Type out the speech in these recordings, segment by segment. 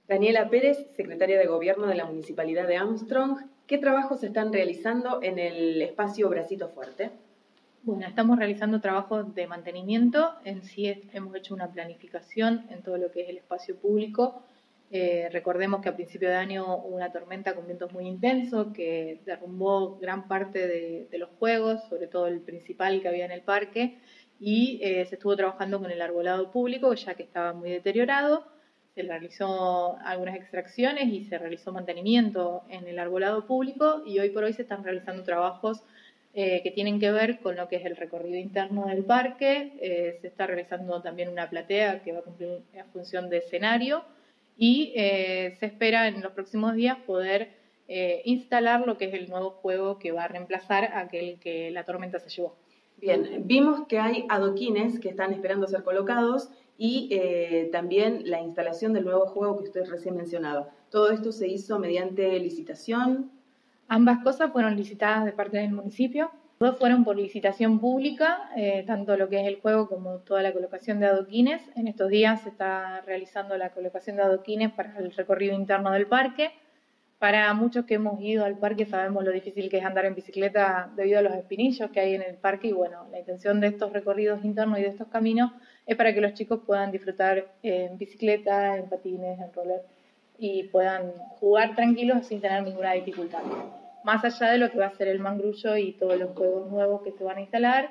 Daniela Pérez, secretaria de Gobierno de la Municipalidad de Armstrong. ¿Qué trabajos se están realizando en el espacio Bracito Fuerte? Bueno, estamos realizando trabajos de mantenimiento. En sí hemos hecho una planificación en todo lo que es el espacio público. Recordemos que a principio de año hubo una tormenta con vientos muy intensos que derrumbó gran parte de los juegos, sobre todo el principal que había en el parque, y se estuvo trabajando con el arbolado público, ya que estaba muy deteriorado. Se realizó algunas extracciones y se realizó mantenimiento en el arbolado público y hoy por hoy se están realizando trabajos que tienen que ver con lo que es el recorrido interno del parque. Se está realizando también una platea que va a cumplir la función de escenario y se espera en los próximos días poder instalar lo que es el nuevo juego que va a reemplazar aquel que la tormenta se llevó. Bien, vimos que hay adoquines que están esperando ser colocados y también la instalación del nuevo juego que usted recién mencionaba. ¿Todo esto se hizo mediante licitación? Ambas cosas fueron licitadas de parte del municipio. Dos fueron por licitación pública, tanto lo que es el juego como toda la colocación de adoquines. En estos días se está realizando la colocación de adoquines para el recorrido interno del parque. Para muchos que hemos ido al parque sabemos lo difícil que es andar en bicicleta debido a los espinillos que hay en el parque y bueno, la intención de estos recorridos internos y de estos caminos es para que los chicos puedan disfrutar en bicicleta, en patines, en roller y puedan jugar tranquilos sin tener ninguna dificultad. Más allá de lo que va a ser el mangrullo y todos los juegos nuevos que se van a instalar,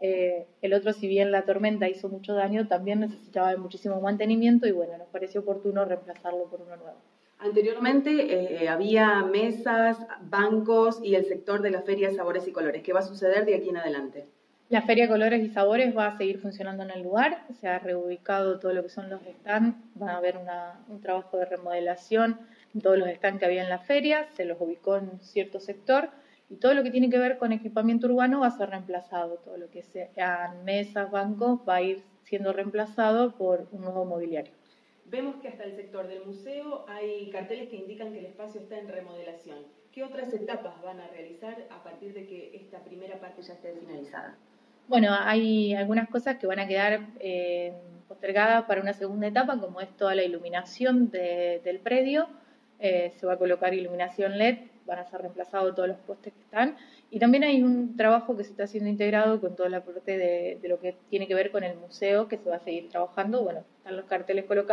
el otro, si bien la tormenta hizo mucho daño, también necesitaba de muchísimo mantenimiento y bueno, nos pareció oportuno reemplazarlo por uno nuevo. Anteriormente había mesas, bancos y el sector de la Feria Sabores y Colores. ¿Qué va a suceder de aquí en adelante? La Feria Colores y Sabores va a seguir funcionando en el lugar, se ha reubicado todo lo que son los stands, va a haber un trabajo de remodelación en todos los stands que había en la feria, se los ubicó en cierto sector y todo lo que tiene que ver con equipamiento urbano va a ser reemplazado, todo lo que sean mesas, bancos, va a ir siendo reemplazado por un nuevo mobiliario. Vemos que hasta el sector del museo hay carteles que indican que el espacio está en remodelación. ¿Qué otras etapas van a realizar a partir de que esta primera parte ya esté finalizada? Bueno, hay algunas cosas que van a quedar postergadas para una segunda etapa, como es toda la iluminación del predio. Se va a colocar iluminación LED, van a ser reemplazados todos los postes que están. Y también hay un trabajo que se está haciendo integrado con toda la parte de lo que tiene que ver con el museo, que se va a seguir trabajando. Bueno, están los carteles colocados